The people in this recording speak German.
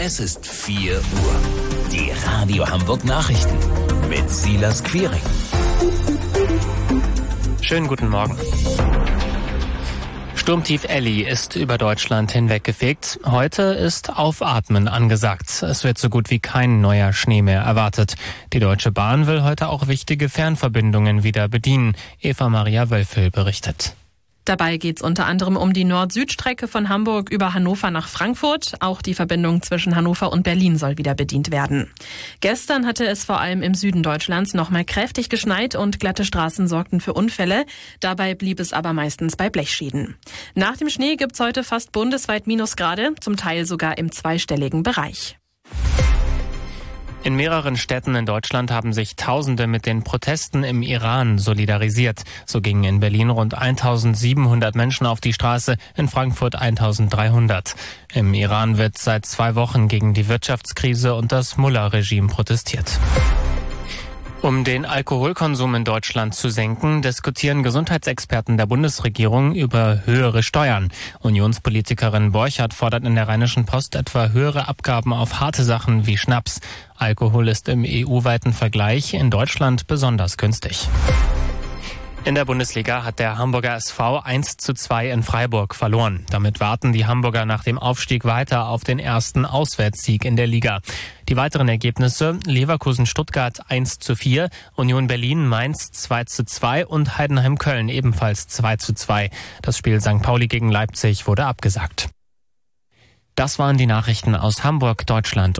Es ist 4 Uhr. Die Radio Hamburg Nachrichten mit Silas Quiring. Schönen guten Morgen. Sturmtief Elli ist über Deutschland hinweggefegt. Heute ist Aufatmen angesagt. Es wird so gut wie kein neuer Schnee mehr erwartet. Die Deutsche Bahn will heute auch wichtige Fernverbindungen wieder bedienen. Eva-Maria Wölfel berichtet. Dabei geht es unter anderem um die Nord-Süd-Strecke von Hamburg über Hannover nach Frankfurt. Auch die Verbindung zwischen Hannover und Berlin soll wieder bedient werden. Gestern hatte es vor allem im Süden Deutschlands nochmal kräftig geschneit und glatte Straßen sorgten für Unfälle. Dabei blieb es aber meistens bei Blechschäden. Nach dem Schnee gibt's heute fast bundesweit Minusgrade, zum Teil sogar im zweistelligen Bereich. In mehreren Städten in Deutschland haben sich Tausende mit den Protesten im Iran solidarisiert. So gingen in Berlin rund 1700 Menschen auf die Straße, in Frankfurt 1300. Im Iran wird seit 2 Wochen gegen die Wirtschaftskrise und das Mullah-Regime protestiert. Um den Alkoholkonsum in Deutschland zu senken, diskutieren Gesundheitsexperten der Bundesregierung über höhere Steuern. Unionspolitikerin Borchardt fordert in der Rheinischen Post etwa höhere Abgaben auf harte Sachen wie Schnaps. Alkohol ist im EU-weiten Vergleich in Deutschland besonders günstig. In der Bundesliga hat der Hamburger SV 1:2 in Freiburg verloren. Damit warten die Hamburger nach dem Aufstieg weiter auf den ersten Auswärtssieg in der Liga. Die weiteren Ergebnisse: Leverkusen-Stuttgart 1:4, Union Berlin-Mainz 2:2 und Heidenheim-Köln ebenfalls 2:2. Das Spiel St. Pauli gegen Leipzig wurde abgesagt. Das waren die Nachrichten aus Hamburg, Deutschland.